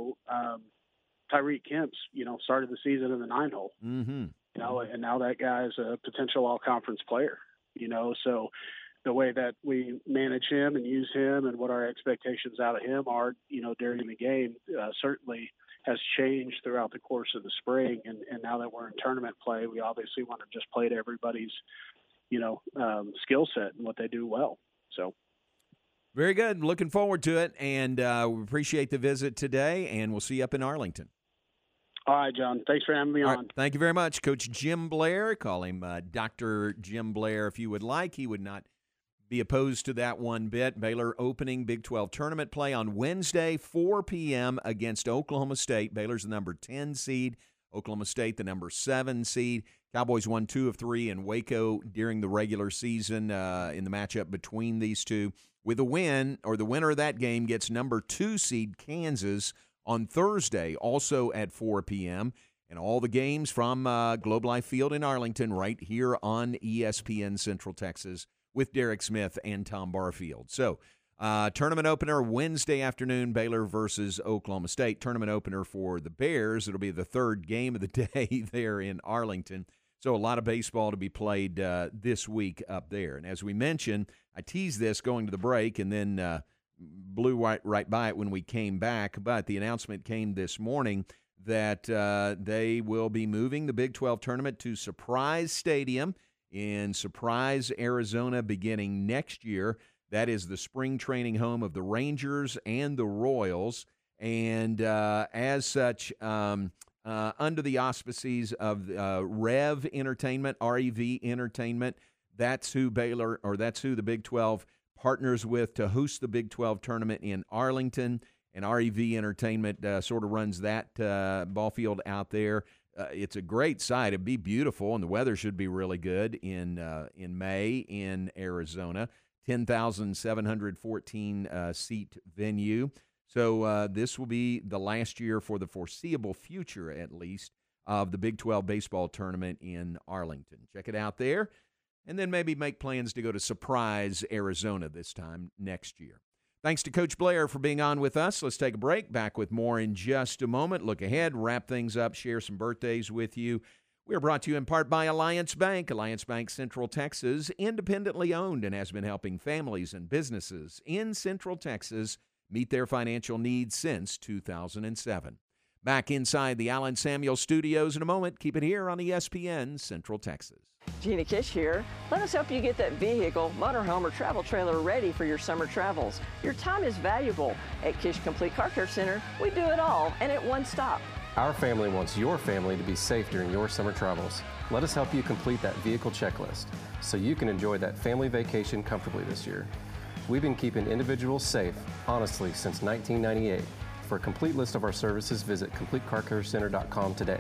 Tyreek Kemp's started the season in the 9-hole, mm-hmm. And now that guy's a potential all-conference player. So the way that we manage him and use him and what our expectations out of him are, during the game, certainly has changed throughout the course of the spring. And now that we're in tournament play, we obviously want to just play to everybody's, skill set and what they do well. So. Very good. Looking forward to it. And we appreciate the visit today, and we'll see you up in Arlington. All right, John. Thanks for having me on. Right. Thank you very much. Coach Jim Blair. Call him Dr. Jim Blair if you would like. He would not be opposed to that one bit. Baylor opening Big 12 tournament play on Wednesday, 4 p.m. against Oklahoma State. Baylor's the number 10 seed. Oklahoma State, the number 7 seed. Cowboys won 2 of 3 in Waco during the regular season in the matchup between these two. With a win, or the winner of that game gets number 2 seed Kansas on Thursday, also at 4 p.m. And all the games from Globe Life Field in Arlington right here on ESPN Central Texas with Derek Smith and Tom Barfield. So tournament opener Wednesday afternoon, Baylor versus Oklahoma State. Tournament opener for the Bears. It'll be the third game of the day there in Arlington. So a lot of baseball to be played this week up there. And as we mentioned, I teased this going to the break and then blew right by it when we came back. But the announcement came this morning that they will be moving the Big 12 tournament to Surprise Stadium in Surprise, Arizona, beginning next year. That is the spring training home of the Rangers and the Royals. And as such, under the auspices of Rev Entertainment, REV Entertainment, that's who the Big 12 partners with to host the Big 12 tournament in Arlington. And REV Entertainment sort of runs that ball field out there. It's a great site. It'd be beautiful, and the weather should be really good in May in Arizona. 10,714 seat venue. So this will be the last year for the foreseeable future, at least, of the Big 12 baseball tournament in Arlington. Check it out there, and then maybe make plans to go to Surprise, Arizona this time next year. Thanks to Coach Blair for being on with us. Let's take a break. Back with more in just a moment. Look ahead, wrap things up, share some birthdays with you. We are brought to you in part by Alliance Bank. Alliance Bank Central Texas, independently owned and has been helping families and businesses in Central Texas meet their financial needs since 2007. Back inside the Allen Samuel Studios in a moment. Keep it here on ESPN Central Texas. Gina Kish here. Let us help you get that vehicle, motorhome, or travel trailer ready for your summer travels. Your time is valuable. At Kish Complete Car Care Center, we do it all and at one stop. Our family wants your family to be safe during your summer travels. Let us help you complete that vehicle checklist so you can enjoy that family vacation comfortably this year. We've been keeping individuals safe, honestly, since 1998. For a complete list of our services, visit CompleteCarCareCenter.com today.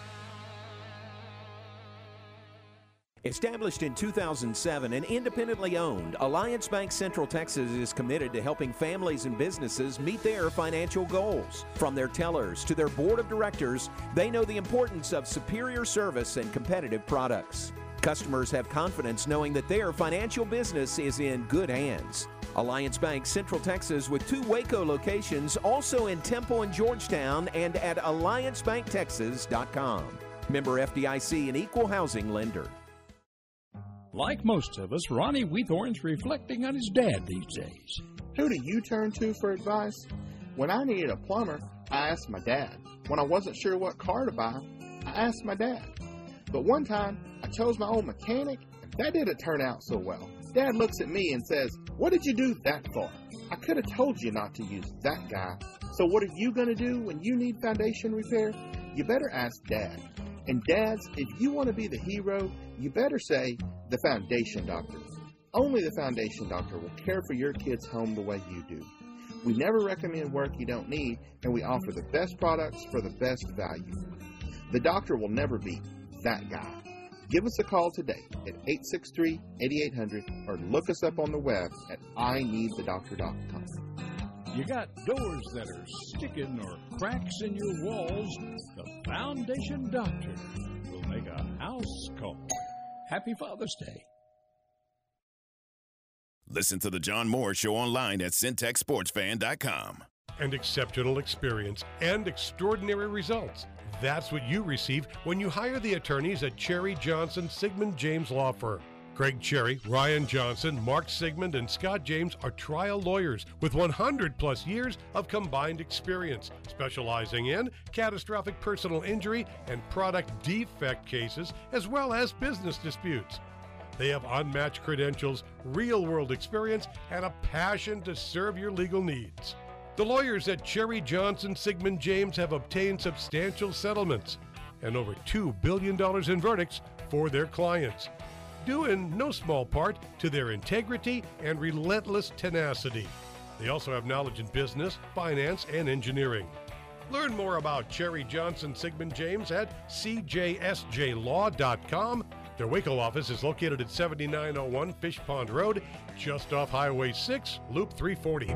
Established in 2007 and independently owned, Alliance Bank Central Texas is committed to helping families and businesses meet their financial goals. From their tellers to their board of directors, they know the importance of superior service and competitive products. Customers have confidence knowing that their financial business is in good hands. Alliance Bank Central Texas with 2 Waco locations, also in Temple and Georgetown, and at AllianceBankTexas.com. Member FDIC, an equal housing lender. Like most of us, Ronnie Weathorn's reflecting on his dad these days. Who do you turn to for advice? When I needed a plumber, I asked my dad. When I wasn't sure what car to buy, I asked my dad. But one time, I chose my old mechanic, and that didn't turn out so well. Dad looks at me and says, "What did you do that for? I could have told you not to use that guy." So what are you going to do when you need foundation repair? You better ask Dad. And dads, if you want to be the hero, you better say, the Foundation Doctor. Only the Foundation Doctor will care for your kid's home the way you do. We never recommend work you don't need, and we offer the best products for the best value. The doctor will never be that guy. Give us a call today at 863-8800 or look us up on the web at ineedthedoctor.com. You got doors that are sticking or cracks in your walls? The Foundation Doctor will make a house call. Happy Father's Day. Listen to the John Moore Show online at syntechsportsfan.com. And exceptional experience and extraordinary results. That's what you receive when you hire the attorneys at Cherry Johnson Sigmund James Law Firm. Craig Cherry, Ryan Johnson, Mark Sigmund, and Scott James are trial lawyers with 100-plus years of combined experience, specializing in catastrophic personal injury and product defect cases, as well as business disputes. They have unmatched credentials, real-world experience, and a passion to serve your legal needs. The lawyers at Cherry Johnson Sigmund James have obtained substantial settlements and over $2 billion in verdicts for their clients, due in no small part to their integrity and relentless tenacity. They also have knowledge in business, finance, and engineering. Learn more about Cherry Johnson Sigmund James at cjsjlaw.com. Their Waco office is located at 7901 Fish Pond Road, just off Highway 6, Loop 340.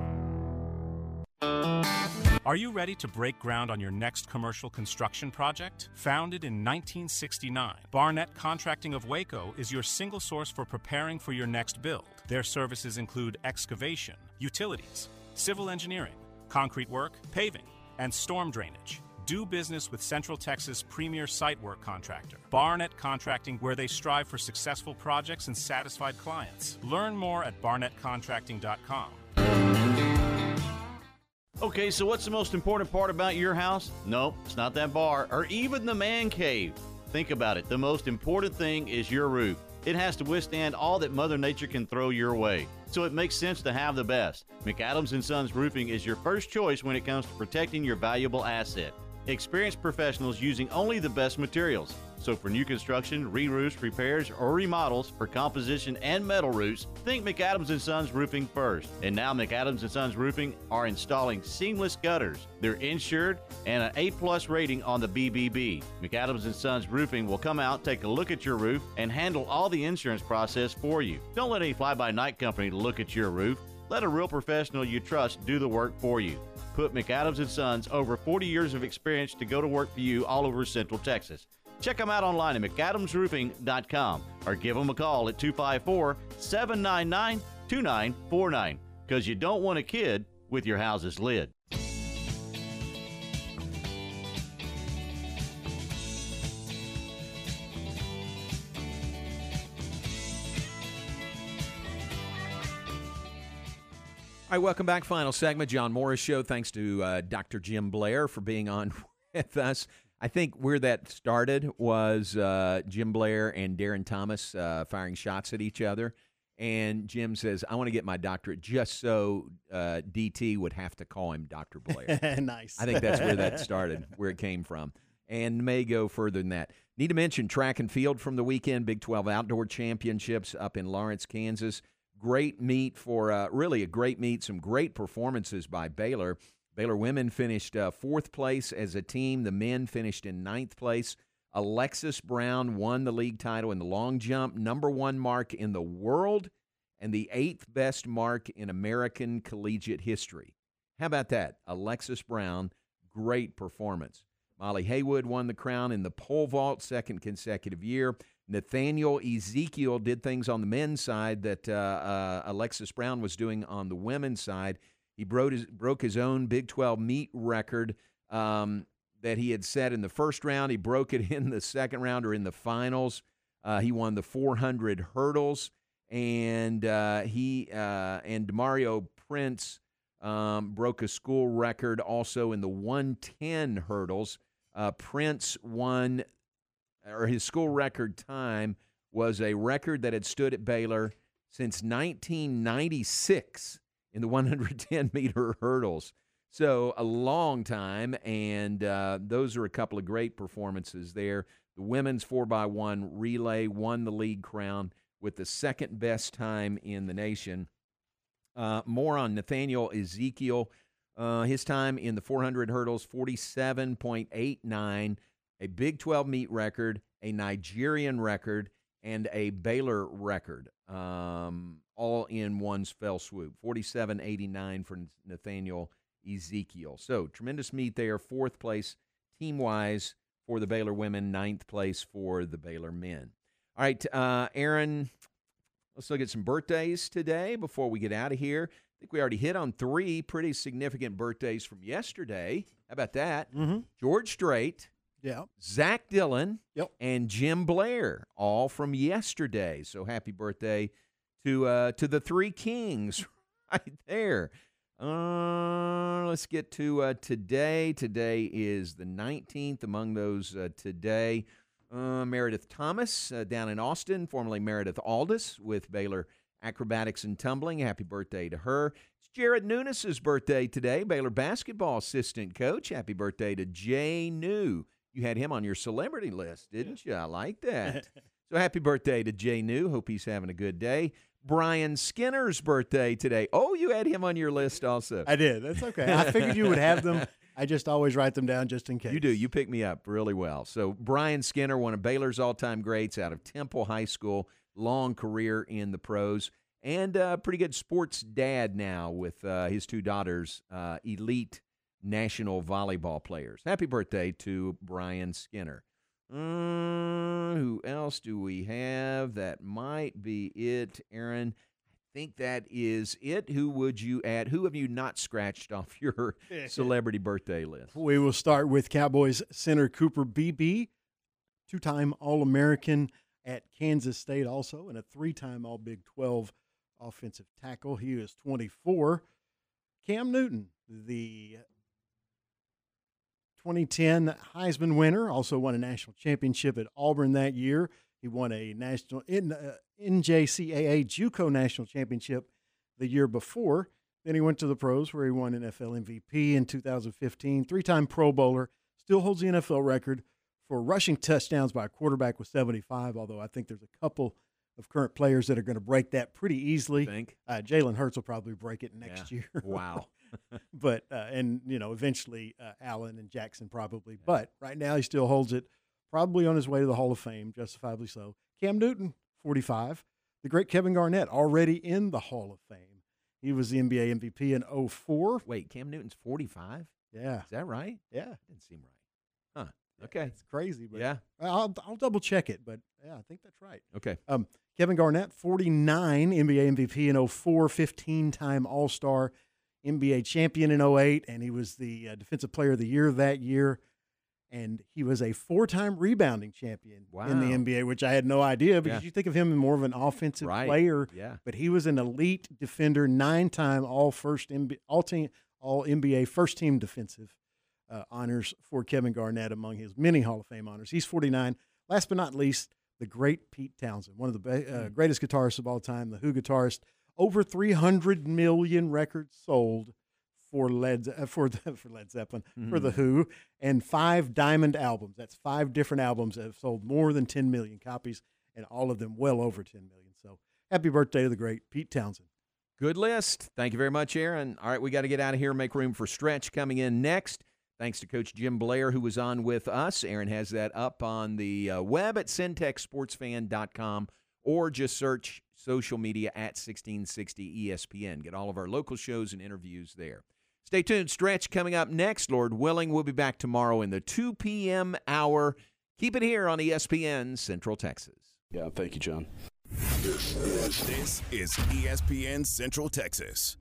Are you ready to break ground on your next commercial construction project? Founded in 1969, Barnett Contracting of Waco is your single source for preparing for your next build. Their services include excavation, utilities, civil engineering, concrete work, paving, and storm drainage. Do business with Central Texas' premier site work contractor, Barnett Contracting, where they strive for successful projects and satisfied clients. Learn more at barnettcontracting.com. Okay, so what's the most important part about your house? No, it's not that bar or even the man cave. Think about it. The most important thing is your roof. It has to withstand all that Mother Nature can throw your way. so it makes sense to have the best. McAdams & Sons Roofing is your first choice when it comes to protecting your valuable asset. Experienced professionals using only the best materials. So for new construction, re-roofs, repairs, or remodels for composition and metal roofs, think McAdams & Sons Roofing first. And now McAdams & Sons Roofing are installing seamless gutters. They're insured and an A+ rating on the BBB. McAdams & Sons Roofing will come out, take a look at your roof, and handle all the insurance process for you. Don't let any fly-by-night company look at your roof. Let a real professional you trust do the work for you. Put McAdams & Sons over 40 years of experience to go to work for you all over Central Texas. Check them out online at McAdamsRoofing.com or give them a call at 254-799-2949 because you don't want a kid with your house's lid. All right, welcome back. Final segment, John Morris Show. Thanks to Dr. Jim Blair for being on with us. I think where that started was Jim Blair and Darren Thomas firing shots at each other. And Jim says, I want to get my doctorate just so DT would have to call him Dr. Blair. Nice. I think that's where that started, where it came from. And may go further than that. Need to mention track and field from the weekend, Big 12 Outdoor Championships up in Lawrence, Kansas. Great meet for really a great meet, some great performances by Baylor. Baylor women finished fourth place as a team. The men finished in ninth place. Alexis Brown won the league title in the long jump, number one mark in the world, and the eighth best mark in American collegiate history. How about that? Alexis Brown, great performance. Molly Haywood won the crown in the pole vault, second consecutive year. Nathaniel Ezekiel did things on the men's side that Alexis Brown was doing on the women's side. He broke his own Big 12 meet record that he had set in the first round. He broke it in the second round or in the finals. He won the 400 hurdles, and Demario Prince broke a school record also in the 110 hurdles. Prince won, or his school record time was a record that had stood at Baylor since 1996. In the 110-meter hurdles. So a long time, and those are a couple of great performances there. The women's 4x1 relay won the league crown with the second best time in the nation. More on Nathaniel Ezekiel. His time in the 400 hurdles, 47.89, a Big 12 meet record, a Nigerian record, and a Baylor record. All in one fell swoop. 47.89 for Nathaniel Ezekiel. So, tremendous meet there. Fourth place team-wise for the Baylor women, ninth place for the Baylor men. All right, Aaron, let's look at some birthdays today before we get out of here. I think we already hit on three pretty significant birthdays from yesterday. How about that? Mm-hmm. George Strait. Yeah. Zach Dillon. Yep. And Jim Blair, all from yesterday. So, happy birthday to the three kings right there. Let's get to today. Today is the 19th. Among those today, Meredith Thomas down in Austin, formerly Meredith Aldis with Baylor Acrobatics and Tumbling. Happy birthday to her. It's Jared Nunes' birthday today, Baylor basketball assistant coach. Happy birthday to Jay New. You had him on your celebrity list, didn't you? I like that. So happy birthday to Jay New. Hope he's having a good day. Brian Skinner's birthday today. Oh, you had him on your list also. I did. That's okay. I figured you would have them. I just always write them down just in case. You do. You pick me up really well. So Brian Skinner, one of Baylor's all-time greats out of Temple High School, long career in the pros, and pretty good sports dad now with his two daughters, elite national volleyball players. Happy birthday to Brian Skinner. Who else do we have? That might be it, Aaron. I think that is it. Who would you add? Who have you not scratched off your celebrity birthday list? We will start with Cowboys center Cooper Beebe, two-time All-American at Kansas State also, and a three-time All-Big 12 offensive tackle. He is 24. Cam Newton, the 2010 Heisman winner, also won a national championship at Auburn that year. He won a national NJCAA JUCO national championship the year before. Then he went to the pros where he won NFL MVP in 2015, three-time Pro Bowler, still holds the NFL record for rushing touchdowns by a quarterback with 75, although I think there's a couple of current players that are going to break that pretty easily. Jalen Hurts will probably break it next year. Wow. But, and, you know, eventually Allen and Jackson probably. Yeah. But right now he still holds it, probably on his way to the Hall of Fame, justifiably so. Cam Newton, 45. The great Kevin Garnett, already in the Hall of Fame. He was the NBA MVP in 2004. Wait, Cam Newton's 45? Yeah. Is that right? Yeah. Didn't seem right. Huh. Okay. It's crazy, but yeah. I'll double check it, but yeah, I think that's right. Okay. Kevin Garnett, 49, NBA MVP in 2004, 15-time All-Star, NBA champion in 2008, and he was the Defensive Player of the Year that year. And he was a 4-time rebounding champion in the NBA, which I had no idea because you think of him as more of an offensive player. Yeah. But he was an elite defender, 9-time all NBA first team defensive honors for Kevin Garnett among his many Hall of Fame honors. He's 49. Last but not least, the great Pete Townsend, one of the greatest guitarists of all time, the Who guitarist. Over 300 million records sold for Led Zeppelin, for the Who, and 5 diamond albums. That's 5 different albums that have sold more than 10 million copies, and all of them well over 10 million. So happy birthday to the great Pete Townsend. Good list. Thank you very much, Aaron. All right, we got to get out of here and make room for Stretch coming in next. Thanks to Coach Jim Blair, who was on with us. Aaron has that up on the web at centexsportsfan.com, or just search social media at 1660 ESPN. Get all of our local shows and interviews there. Stay tuned. Stretch coming up next. Lord willing, we'll be back tomorrow in the 2 p.m. hour. Keep it here on ESPN Central Texas. Yeah, thank you, John. This is ESPN Central Texas.